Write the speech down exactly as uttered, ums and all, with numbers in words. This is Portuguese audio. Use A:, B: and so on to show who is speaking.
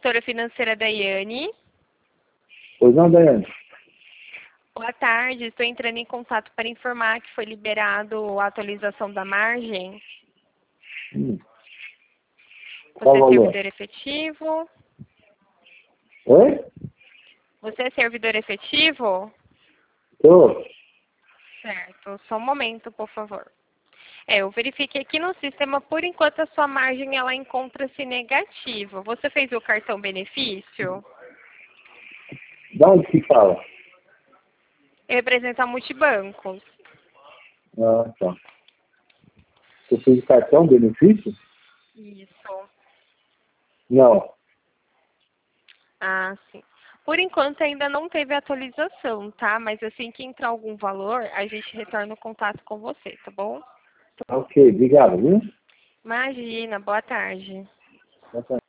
A: gestora financeira Daiane.
B: Pois não, Daiane?
A: Boa tarde, estou entrando em contato para informar que foi liberado a atualização da margem.
B: Hum.
A: Você
B: Qual
A: é
B: valor?
A: servidor efetivo?
B: Oi?
A: Você é servidor efetivo?
B: Tô.
A: Certo, só um momento, por favor. É, eu verifiquei aqui no sistema, por enquanto a sua margem ela encontra-se negativa. Você fez o cartão benefício?
B: Da onde que fala?
A: Representa multibancos.
B: Ah, tá. Você fez o cartão benefício?
A: Isso.
B: Não.
A: Ah, sim. Por enquanto ainda não teve atualização, tá? Mas assim que entrar algum valor, a gente retorna o contato com você, tá bom?
B: Ok, obrigado, viu?
A: Imagina, boa tarde.
B: Boa tarde.